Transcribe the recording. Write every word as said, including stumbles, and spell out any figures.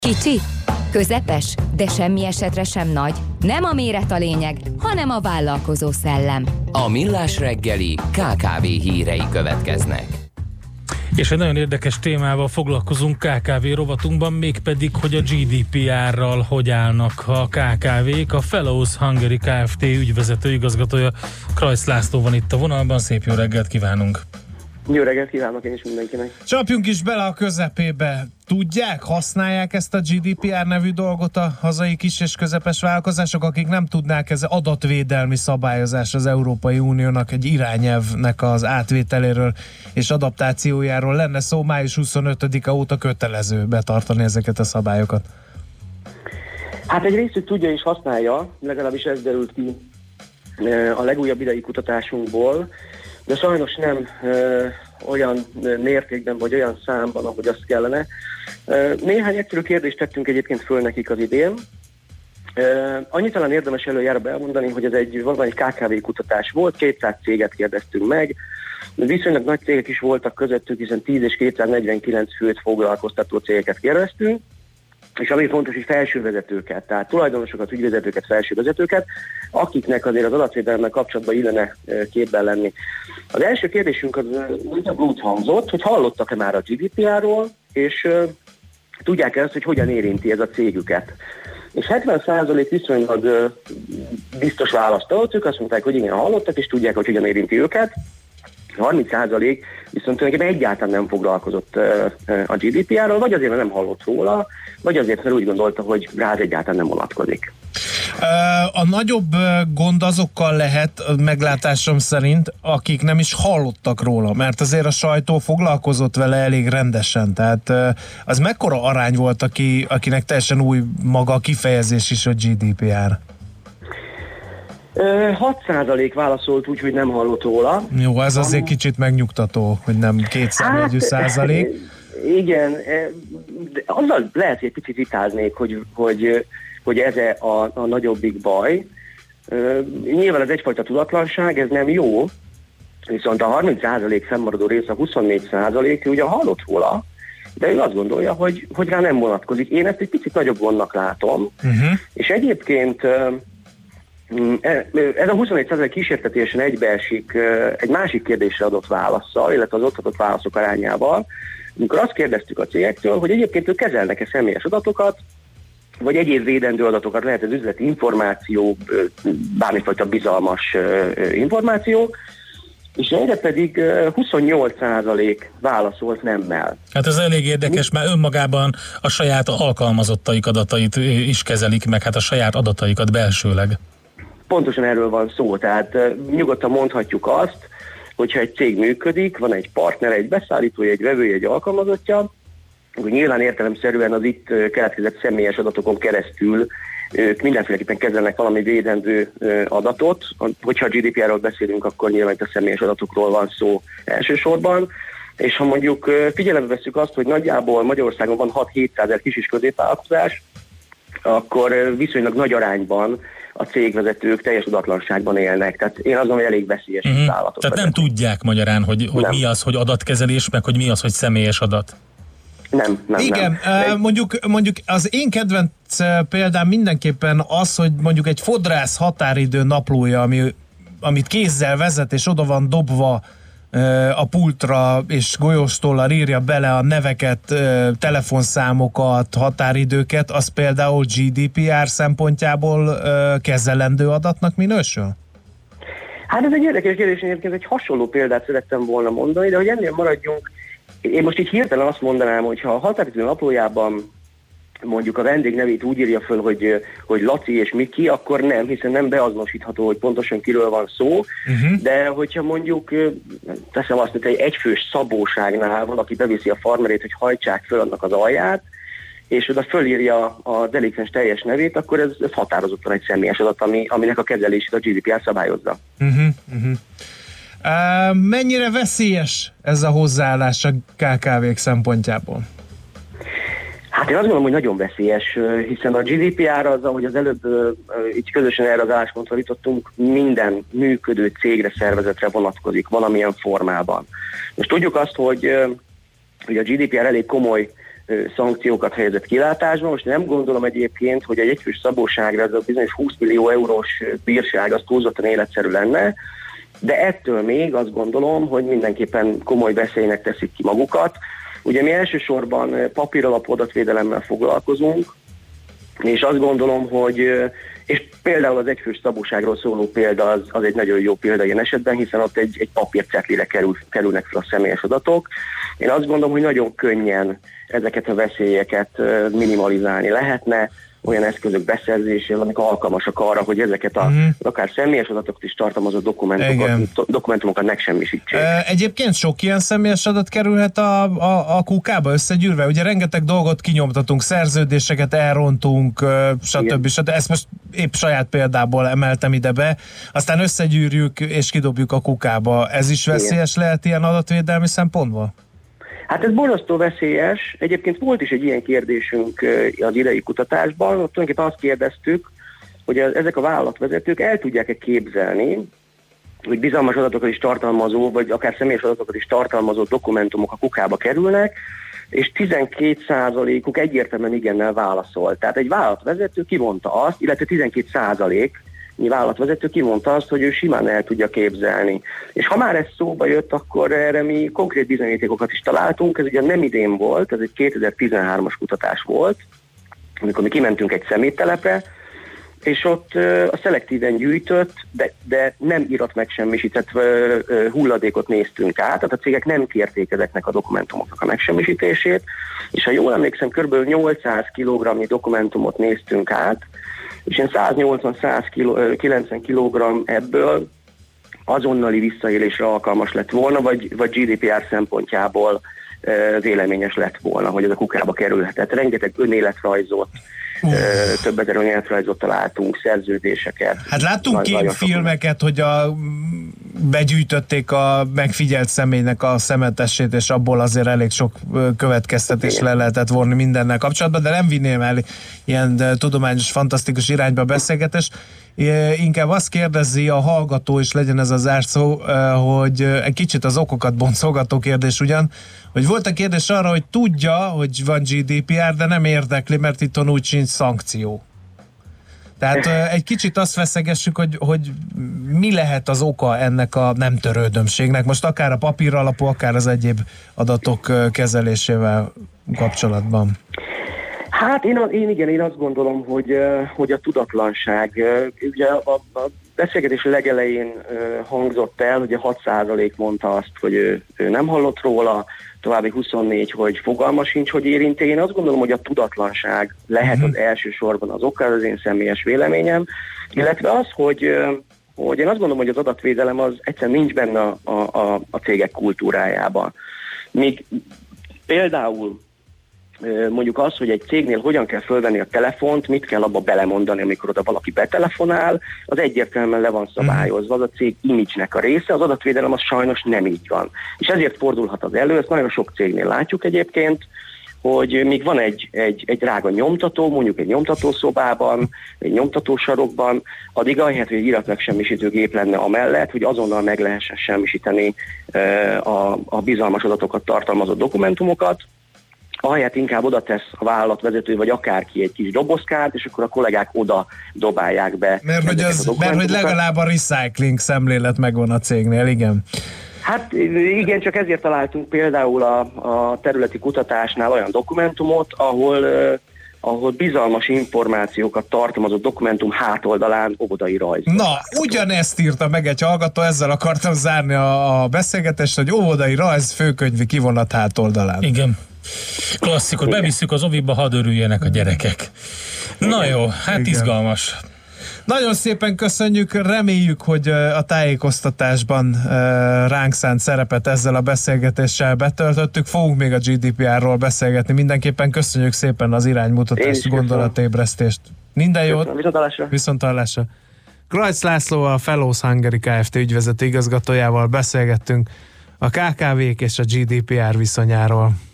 Kicsi, közepes, de semmi esetre sem nagy. Nem a méret a lényeg, hanem a vállalkozó szellem. A Millás reggeli ká ká vé hírei következnek. És egy nagyon érdekes témával foglalkozunk ká ká vé rovatunkban, mégpedig, hogy a gé dé pé er-ral hogy állnak a ká ká vék. A Fellows Hungary Kft. Ügyvezető igazgatója Krajsz László van itt a vonalban. Szép jó reggelt kívánunk! Jó reggelt kívánok én is mindenkinek. Csapjunk is bele a közepébe. Tudják, használják ezt a gé dé pé er nevű dolgot a hazai kis és közepes vállalkozások, akik nem tudnák, ez adatvédelmi szabályozás az Európai Uniónak egy irányelvnek az átvételéről és adaptációjáról lenne szó, május huszonötödike óta kötelező betartani ezeket a szabályokat. Hát egy részük tudja és használja, legalábbis ez derült ki a legújabb idei kutatásunkból, de sajnos nem ö, olyan mértékben, vagy olyan számban, ahogy azt kellene. Ö, néhány egyszerű kérdést tettünk egyébként föl nekik az idén. Ö, annyit talán érdemes előjáróba elmondani, hogy ez egy valami egy ká ká vé kutatás volt, kétszáz céget kérdeztünk meg, viszonylag nagy cégek is voltak közöttük, hiszen tíz és kétszáznegyvenkilenc főt foglalkoztató cégeket kérdeztünk, és ami fontos, hogy felsővezetőket, tehát tulajdonosokat, ügyvezetőket, felsővezetőket, akiknek azért az adatvédelemmel kapcsolatban illene képben lenni. Az első kérdésünk az úgy hangzott, hogy hallottak-e már a gé dé pé er-ról, és uh, tudják-e azt, hogy hogyan érinti ez a cégüket. És hetven százalék viszonylag uh, biztos választ adott, ők azt mondták, hogy igen, hallottak, és tudják, hogy hogyan érinti őket. harminc százalék viszont tulajdonképpen egyáltalán nem foglalkozott uh, a gé dé pé er-ről, vagy azért, mert nem hallott róla, vagy azért, mert úgy gondolta, hogy rá egyáltalán nem vonatkozik. A nagyobb gond azokkal lehet, meglátásom szerint, akik nem is hallottak róla, mert azért a sajtó foglalkozott vele elég rendesen, tehát az mekkora arány volt, aki, akinek teljesen új maga a kifejezés is a gé dé pé er? hat százalék válaszolt úgy, hogy nem hallott róla. Jó, ez azért kicsit megnyugtató, hogy nem kétszámjegyű hát, százalék. Igen, de azzal lehet, hogy egy picit vitáznék, hogy, hogy, hogy ez a, a nagyobbik baj. Nyilván ez egyfajta tudatlanság, ez nem jó, viszont a harminc százalék fennmaradó rész, a huszonnégy százalék, ugye hallott róla, de ő azt gondolja, hogy, hogy rá nem vonatkozik. Én ezt egy picit nagyobb gondnak látom, uh-huh. és egyébként ez a huszonnégy százalék kísértetésen egybeesik egy másik kérdésre adott válasszal, illetve az ott adott válaszok arányával, amikor azt kérdeztük a cégektől, hogy egyébként ők kezelnek-e személyes adatokat, vagy egyéb védendő adatokat, lehet ez üzleti információ, bármifajta bizalmas információ, és erre pedig huszonnyolc százalék válaszolt nemmel. Hát ez elég érdekes, mert önmagában a saját alkalmazottaik adatait is kezelik, meg hát a saját adataikat belsőleg. Pontosan erről van szó, tehát nyugodtan mondhatjuk azt, hogyha egy cég működik, van egy partner, egy beszállítója, egy vevője, egy alkalmazottja, akkor nyilván értelemszerűen az itt keletkezett személyes adatokon keresztül ők mindenféleképpen kezelnek valami védendő adatot. Hogyha a gé dé pé er-ről beszélünk, akkor nyilván a személyes adatokról van szó elsősorban. És ha mondjuk figyelembe vesszük azt, hogy nagyjából Magyarországon van hat-hétszázezer kis és középvállalkozás, akkor viszonylag nagy arányban a cégvezetők teljes tudatlanságban élnek. Tehát én azon, hogy elég veszélyes uh-huh. állatok. Tehát nem tudják magyarán, hogy, hogy mi az, hogy adatkezelés, meg hogy mi az, hogy személyes adat. Nem, nem, Igen, nem. Mondjuk, mondjuk az én kedvenc példám mindenképpen az, hogy mondjuk egy fodrász határidő naplója, ami, amit kézzel vezet, és oda van dobva a pultra, és golyóstollal írja bele a neveket, telefonszámokat, határidőket, az például gé dé pé er szempontjából kezelendő adatnak minősül? Hát ez egy érdekes kérdés, egyébként egy hasonló példát szerettem volna mondani, de hogy ennél maradjunk, én most így hirtelen azt mondanám, hogy ha a határidő naplójában mondjuk a vendég nevét úgy írja föl, hogy, hogy Laci és Miki, akkor nem, hiszen nem beazonosítható, hogy pontosan kiről van szó, uh-huh. de hogyha mondjuk teszem azt, hogy egy egyfős szabóságnál valaki beviszi a farmerét, hogy hajtsák föl annak az alját, és oda fölírja a delikvens teljes nevét, akkor ez, ez határozottan egy személyes adat, ami, aminek a kezelését a gé dé pé er szabályozza. Uh-huh, uh-huh. Uh, mennyire veszélyes ez a hozzáállás a ká ká vék szempontjából? Hát én azt gondolom, hogy nagyon veszélyes, hiszen a gé dé pé er az, ahogy az előbb így közösen erre az álláspontra jutottunk, minden működő cégre, szervezetre vonatkozik valamilyen formában. Most tudjuk azt, hogy, hogy a gé dé pé er elég komoly szankciókat helyezett kilátásba. Most nem gondolom egyébként, hogy egy egyfős szabóságra ez a bizonyos húsz millió eurós bírság az túlzottan életszerű lenne, de ettől még azt gondolom, hogy mindenképpen komoly veszélynek teszik ki magukat. Ugye mi elsősorban papíralapú adatvédelemmel foglalkozunk, és azt gondolom, hogy és például az egyfős szabóságról szóló példa az, az egy nagyon jó példa ilyen esetben, hiszen ott egy, egy papírcetlire kerül, kerülnek fel a személyes adatok. Én azt gondolom, hogy nagyon könnyen ezeket a veszélyeket minimalizálni lehetne, olyan eszközök beszerzésével, amik alkalmasak arra, hogy ezeket a, uh-huh. akár személyes adatokat is tartalmazó dokumentumokat, dokumentumokat megsemmisítsék. Egyébként sok ilyen személyes adat kerülhet a, a, a kukába összegyűrve. Ugye rengeteg dolgot kinyomtatunk, szerződéseket elrontunk, stb. stb. Ezt most épp saját példából emeltem ide be. Aztán összegyűrjük és kidobjuk a kukába. Ez is veszélyes igen. lehet ilyen adatvédelmi szempontból? Hát ez borzasztó veszélyes. Egyébként volt is egy ilyen kérdésünk az idei kutatásban. Ott tulajdonképpen azt kérdeztük, hogy ezek a vállalatvezetők el tudják-e képzelni, hogy bizalmas adatokat is tartalmazó, vagy akár személyes adatokat is tartalmazó dokumentumok a kukába kerülnek, és tizenkét százalékuk egyértelműen igennel válaszolt. Tehát egy vállalatvezető kimondta azt, illetve tizenkét százalék vállalatvezető kimondta azt, hogy ő simán el tudja képzelni. És ha már ez szóba jött, akkor erre mi konkrét bizonyítékokat is találtunk. Ez ugye nem idén volt, ez egy kétezer-tizenhármas kutatás volt, amikor mi kimentünk egy szeméttelepre, és ott a szelektíven gyűjtött, de, de nem írat megsemmisített hulladékot néztünk át, tehát a cégek nem kérték ezeknek a dokumentumoknak a megsemmisítését, és ha jól emlékszem, kb. nyolcszáz kilogramnyi dokumentumot néztünk át, és ilyen száznyolcvan-százkilencven kilogramm ebből azonnali visszaélésre alkalmas lett volna, vagy, vagy gé dé pé er szempontjából e, véleményes lett volna, hogy ez a kukába kerülhetett. Rengeteg önéletrajzot, uh. e, több ezer önéletrajzot találtunk, szerződéseket. Hát láttunk képfilmeket, hogy a, begyűjtötték a megfigyelt személynek a szemetesét, és abból azért elég sok következtetés le lehetett vonni mindennel kapcsolatban, de nem vinném el ilyen tudományos, fantasztikus irányba beszélgetés. Inkább azt kérdezi a hallgató, és legyen ez az zárszó, hogy egy kicsit az okokat boncolgató kérdés ugyan, hogy volt a kérdés arra, hogy tudja, hogy van gé dé pé er, de nem érdekli, mert itthon úgy sincs szankció. Tehát egy kicsit azt veszegessük, hogy, hogy mi lehet az oka ennek a nem törődömségnek, most akár a papír alapú, akár az egyéb adatok kezelésével kapcsolatban. Hát én, én igen, én azt gondolom, hogy, hogy a tudatlanság. Ugye a, a beszélgetés legelején hangzott el, hogy a hat százalék mondta azt, hogy ő, ő nem hallott róla, további huszonnégy, hogy fogalma sincs, hogy érinti. Én azt gondolom, hogy a tudatlanság lehet uh-huh. az elsősorban az oka, az én személyes véleményem, illetve az, hogy, hogy én azt gondolom, hogy az adatvédelem az egyszerűen nincs benne a, a, a cégek kultúrájában. Míg például mondjuk az, hogy egy cégnél hogyan kell fölvenni a telefont, mit kell abba belemondani, amikor oda valaki betelefonál, az egyértelműen le van szabályozva, az a cég imidzsnek a része, az adatvédelem az sajnos nem így van. És ezért fordulhat az elő, ezt nagyon sok cégnél látjuk egyébként, hogy még van egy, egy, egy drága nyomtató, mondjuk egy nyomtatószobában, egy nyomtatósarokban, addig ahelyett, hogy egy iratmegsemmisítő gép lenne amellett, hogy azonnal meg lehessen semmisíteni a, a bizalmas adatokat tartalmazó dokumentumokat, ahelyett inkább oda tesz a vállalatvezető, vagy akárki egy kis dobozkát, és akkor a kollégák oda dobálják be. Mert hogy, az, mert hogy legalább a recycling szemlélet megvan a cégnél, igen. Hát igen, csak ezért találtunk például a, a területi kutatásnál olyan dokumentumot, ahol, uh, ahol bizalmas információkat tartalmazó dokumentum hátoldalán óvodai rajz. Na, ugyanezt írta meg egy hallgató, ezzel akartam zárni a, a beszélgetést, hogy óvodai rajz főkönyvi kivonat hátoldalán. Igen. Klasszikus, bevisszük az oviba, hadd örüljenek a gyerekek. Na jó, hát igen. Izgalmas. Nagyon szépen köszönjük, reméljük, hogy a tájékoztatásban ránk szánt szerepet ezzel a beszélgetéssel betöltöttük. Fogunk még a gé dé pé er-ról beszélgetni. Mindenképpen köszönjük szépen az iránymutatást, gondolatébresztést. Minden jót! Viszonthallásra! Viszonthallásra! Grajc László, a Fellows Hungary Kft. Ügyvezető igazgatójával beszélgettünk a ká ká vék és a gé dé pé er viszonyáról.